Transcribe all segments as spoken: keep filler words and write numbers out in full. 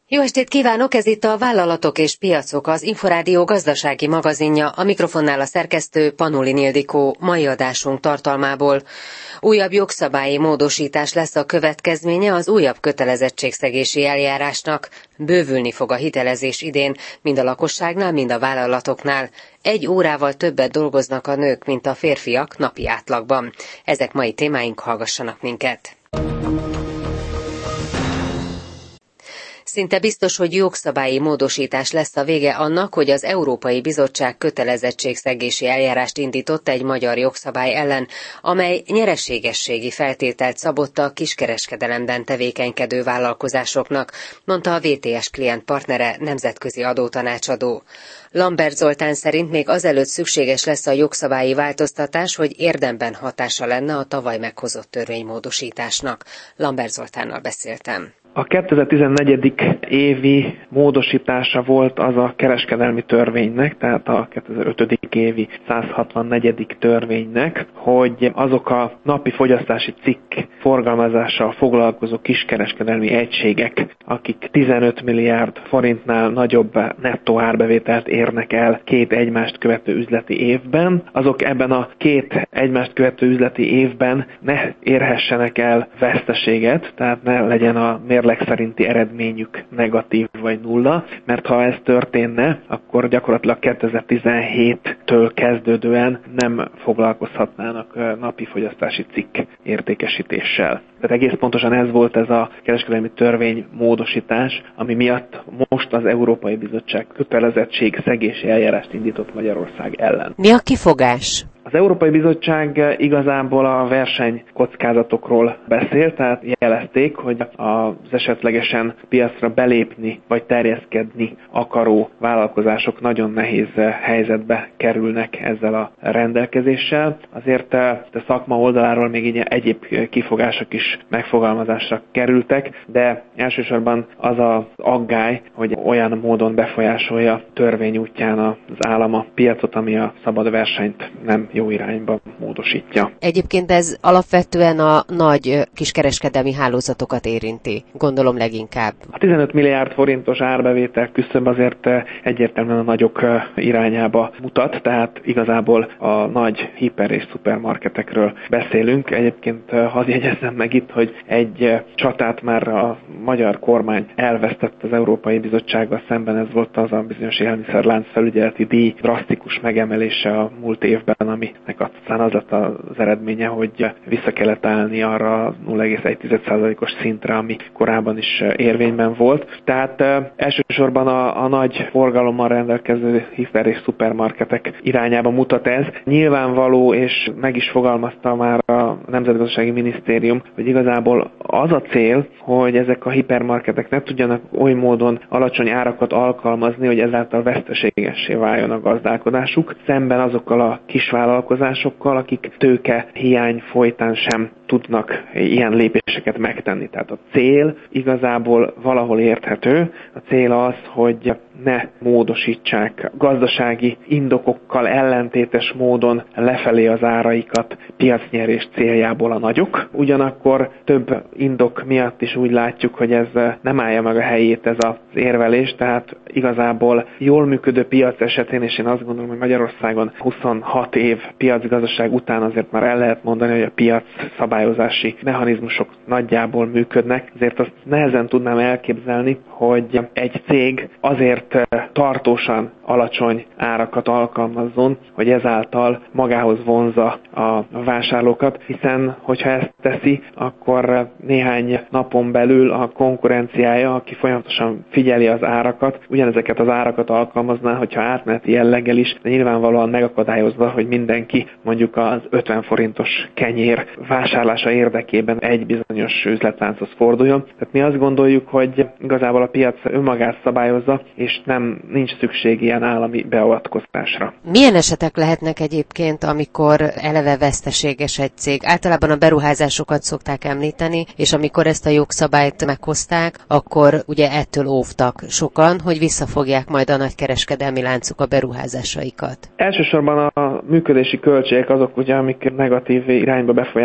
Jó estét kívánok, ez itt a Vállalatok és Piacok, az Inforádió gazdasági magazinja, a mikrofonnál a szerkesztő Panolin Ildikó. Mai adásunk tartalmából újabb jogszabályi módosítás lesz a következménye az újabb kötelezettségszegési eljárásnak. Bővülni fog a hitelezés idén, mind a lakosságnál, mind a vállalatoknál. Egy órával többet dolgoznak a nők, mint a férfiak napi átlagban. Ezek mai témáink, hallgassanak minket! Szinte biztos, hogy jogszabályi módosítás lesz a vége annak, hogy az Európai Bizottság kötelezettségszegési eljárást indított egy magyar jogszabály ellen, amely nyereségességi feltételt szabott a kiskereskedelemben tevékenykedő vállalkozásoknak, mondta a vé té es klient partnere, nemzetközi adótanácsadó. Lambert Zoltán szerint még azelőtt szükséges lesz a jogszabályi változtatás, hogy érdemben hatása lenne a tavaly meghozott törvénymódosításnak. Lambert Zoltánnal beszéltem. A kétezer-tizennegyedik évi módosítása volt az a kereskedelmi törvénynek, tehát a kétezer-ötödik évi száz hatvannegyedik törvénynek, hogy azok a napi fogyasztási cikk forgalmazással foglalkozó kiskereskedelmi egységek, akik tizenöt milliárd forintnál nagyobb nettó árbevételt érnek el két egymást követő üzleti évben, azok ebben a két egymást követő üzleti évben ne érhessenek el veszteséget, tehát ne legyen a mérleg szerinti eredményük negatív vagy nulla, mert ha ez történne, akkor gyakorlatilag kétezer-tizenhéttől kezdődően nem foglalkozhatnának napi fogyasztási cikk értékesítéssel. Tehát egész pontosan ez volt ez a kereskedelmi törvény módosítás, ami miatt most az Európai Bizottság kötelezettségszegési eljárást indított Magyarország ellen. Mi a kifogás? Az Európai Bizottság igazából a versenykockázatokról beszélt, tehát jelezték, hogy az esetlegesen piacra belépni vagy terjeszkedni akaró vállalkozások nagyon nehéz helyzetbe kerülnek ezzel a rendelkezéssel. Azért a szakma oldaláról még így egyéb kifogások is megfogalmazásra kerültek, de elsősorban az az aggály, hogy olyan módon befolyásolja törvény útján az állam a piacot, ami a szabad versenyt nem jó irányba módosítja. Egyébként ez alapvetően a nagy kiskereskedelmi hálózatokat érinti, gondolom leginkább. A tizenöt milliárd forintos árbevétel küszöb azért egyértelműen a nagyok irányába mutat, tehát igazából a nagy hiper- és szupermarketekről beszélünk. Egyébként hadd jegyezzem meg itt, hogy egy csatát már a magyar kormány elvesztett az Európai Bizottsággal szemben, ez volt az a bizonyos élelmiszerlánc felügyeleti díj drasztikus megemelése a múlt évben, aminek aztán az lett az eredménye, hogy vissza kellett állni arra a nulla egész egy százalékos szintre, ami korábban is érvényben volt. Tehát e, elsősorban a, a nagy forgalommal rendelkező hiper- és szupermarketek irányába mutat ez. Nyilvánvaló, és meg is fogalmazta már a Nemzetgazdasági Minisztérium, hogy igazából az a cél, hogy ezek a hipermarketek ne tudjanak oly módon alacsony árakat alkalmazni, hogy ezáltal veszteségessé váljon a gazdálkodásuk, szemben azokkal a kisvállalkozásokkal, akik tőke hiány folytán sem tudnak ilyen lépéseket megtenni. Tehát a cél igazából valahol érthető. A cél az, hogy ne módosítsák gazdasági indokokkal ellentétes módon lefelé az áraikat piacnyerés céljából a nagyok. Ugyanakkor több indok miatt is úgy látjuk, hogy ez nem állja meg a helyét ez az érvelés, tehát igazából jól működő piac esetén, és én azt gondolom, hogy Magyarországon huszonhat év piacgazdaság után azért már el lehet mondani, hogy a piac szabályozási mechanizmusok nagyjából működnek. Ezért azt nehezen tudnám elképzelni, hogy egy cég azért tartósan alacsony árakat alkalmazzon, hogy ezáltal magához vonzza a vásárlókat, hiszen hogyha ezt teszi, akkor néhány napon belül a konkurenciája, aki folyamatosan figyeli az árakat, ugyanezeket az árakat alkalmazná, hogyha átmeneti jelleggel is, de nyilvánvalóan megakadályozza, hogy mindenki mondjuk az ötven forintos kenyér vásárlása érdekében egy bizonyos üzletlánchoz forduljon. Tehát mi azt gondoljuk, hogy igazából a piac önmagát szabályozza, és nem nincs szükség ilyen állami beavatkozásra. Milyen esetek lehetnek egyébként, amikor eleve veszteséges egy cég? Általában a beruházásokat szokták említeni, és amikor ezt a jogszabályt meghozták, akkor ugye ettől óvtak sokan, hogy visszafogják majd a nagykereskedelmi láncok a beruházásaikat. Elsősorban a működési költségek azok, ugye, amik negatív irányba befolyásolják egy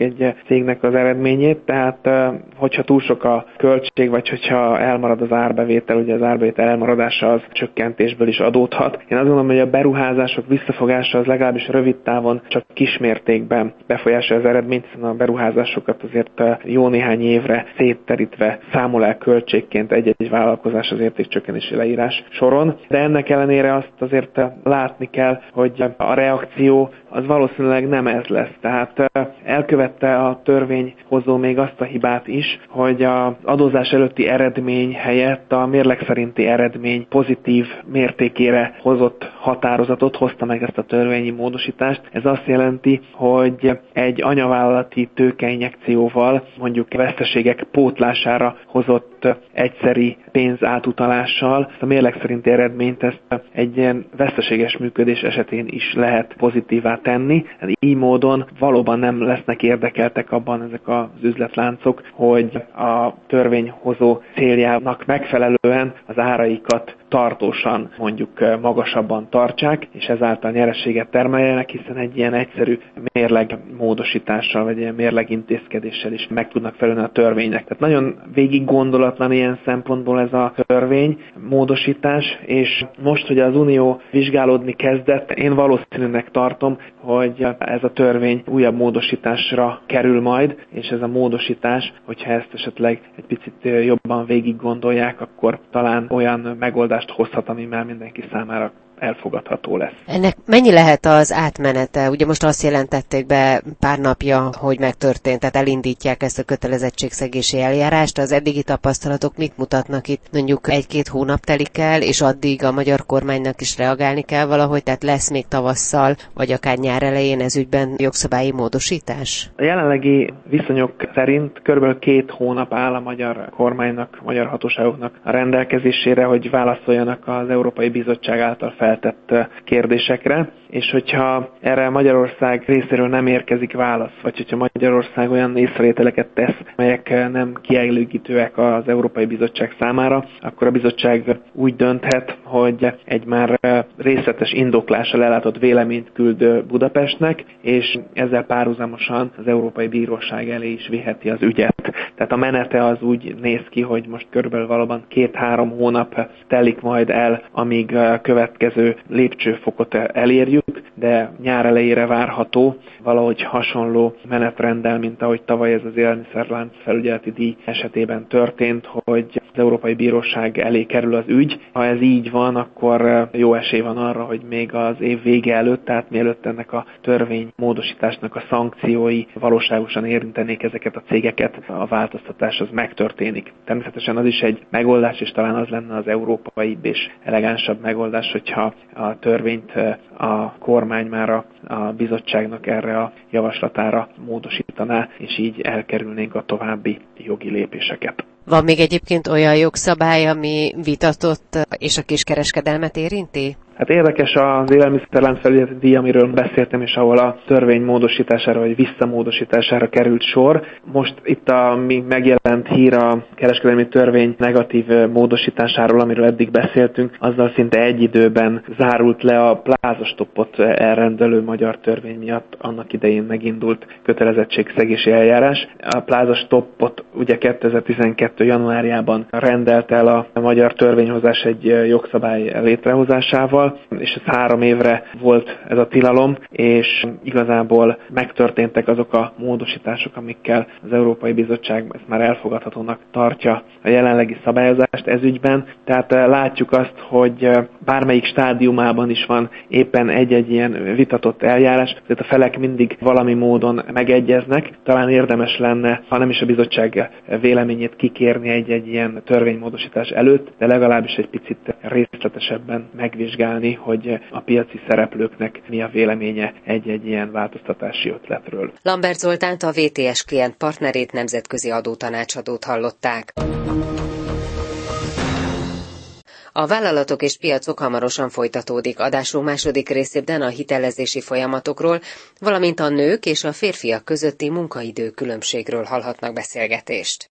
egy cégnek az eredményét, tehát hogyha túl sok a költség, vagy hogyha elmarad az árbevétel, ugye az árbevétel elmaradása az csökkentésből is adódhat. Én azt gondolom, hogy a beruházások visszafogása az legalábbis rövid távon csak kismértékben befolyásolja az eredményt, hiszen a beruházásokat azért jó néhány évre szétterítve számol el költségként egy-egy vállalkozás az értékcsökkenési leírás soron. De ennek ellenére azt azért látni kell, hogy a reakció az valószínűleg nem ez lesz. Tehát elkövette a törvényhozó még azt a hibát is, hogy az adózás előtti eredmény helyett a mérleg szerinti eredmény pozitív mértékére hozott határozatot, hozta meg ezt a törvényi módosítást. Ez azt jelenti, hogy egy anyavállalati tőkeinjekcióval, mondjuk veszteségek pótlására hozott egyszeri pénz átutalással a mérleg szerinti eredményt ezt egy ilyen veszteséges működés esetén is lehet pozitívá tenni. Így módon valóban nem lesznek érdekeltek abban ezek az üzletláncok, hogy a törvényhozó céljának megfelelően az áraikat tartósan mondjuk magasabban tartsák, és ezáltal nyereséget termeljenek, hiszen egy ilyen egyszerű mérleg módosítással, vagy ilyen mérleg intézkedéssel is meg tudnak felelni a törvénynek. Tehát nagyon végig gondolatlan ilyen szempontból ez a törvény módosítás, és most, hogy az Unió vizsgálódni kezdett, én valószínűnek tartom, hogy ez a törvény újabb módosításra kerül majd, és ez a módosítás, hogyha ezt esetleg egy picit jobban végig gondolják, akkor talán olyan megoldást hozhat, ami már mindenki számára elfogadható lesz. Ennek mennyi lehet az átmenete? Ugye most azt jelentették be pár napja, hogy megtörtént, tehát elindítják ezt a kötelezettségszegési eljárást. Az eddigi tapasztalatok mit mutatnak itt? Mondjuk egy-két hónap telik el, és addig a magyar kormánynak is reagálni kell valahogy, tehát lesz még tavasszal, vagy akár nyár elején ez ügyben jogszabályi módosítás? A jelenlegi viszonyok szerint körülbelül két hónap áll a magyar kormánynak, a magyar hatóságoknak a rendelkezésére, hogy válaszoljanak az Európai Bizottság által fel feltett kérdésekre, és hogyha erre Magyarország részéről nem érkezik válasz, vagy hogyha Magyarország olyan észrevételeket tesz, melyek nem kielégítőek az Európai Bizottság számára, akkor a bizottság úgy dönthet, hogy egy már részletes indoklással ellátott véleményt küld Budapestnek, és ezzel párhuzamosan az Európai Bíróság elé is viheti az ügyet. Tehát a menete az úgy néz ki, hogy most körülbelül valóban két-három hónap telik majd el, amíg a következő lépcsőfokot elérjük, de nyár elejére várható valahogy hasonló menetrenddel, mint ahogy tavaly ez az élelmiszerlánc felügyeleti díj esetében történt, hogy az Európai Bíróság elé kerül az ügy. Ha ez így van, akkor jó esély van arra, hogy még az év vége előtt, tehát mielőtt ennek a törvénymódosításnak a szankciói valóságosan érintenék ezeket a cégeket, a változtatás az megtörténik. Természetesen az is egy megoldás, és talán az lenne az európai és elegánsabb megoldás, hogyha a törvényt a kormány már a, a bizottságnak erre a javaslatára módosítaná, és így elkerülnénk a további jogi lépéseket. Van még egyébként olyan jogszabály, ami vitatott és a kiskereskedelmet érinti? Hát érdekes az élelmiszerlánc felügyeleti díj, amiről beszéltem, és ahol a törvény módosítására vagy visszamódosítására került sor. Most itt a mi megjelent hír a kereskedelmi törvény negatív módosításáról, amiről eddig beszéltünk, azzal szinte egy időben zárult le a plázastoppot elrendelő magyar törvény miatt annak idején megindult kötelezettségszegési eljárás. A plázastoppot ugye kétezer-tizenkettő januárjában rendelt el a magyar törvényhozás egy jogszabály létrehozásával, és ez három évre volt ez a tilalom, és igazából megtörténtek azok a módosítások, amikkel az Európai Bizottság ezt már elfogadhatónak tartja a jelenlegi szabályozást ez ügyben. Tehát látjuk azt, hogy bármelyik stádiumában is van éppen egy-egy ilyen vitatott eljárás, tehát a felek mindig valami módon megegyeznek. Talán érdemes lenne, ha nem is a bizottság véleményét kikérni egy-egy ilyen törvénymódosítás előtt, de legalábbis egy picit részletesebben megvizsgálni, hogy a piaci szereplőknek mi a véleménye egy-egy ilyen változtatási ötletről. Lambert Zoltánt, a vé té es klient partnerét, nemzetközi adótanácsadót hallották. A vállalatok és piacok hamarosan folytatódik. Adásunk második részében a hitelezési folyamatokról, valamint a nők és a férfiak közötti munkaidő különbségről hallhatnak beszélgetést.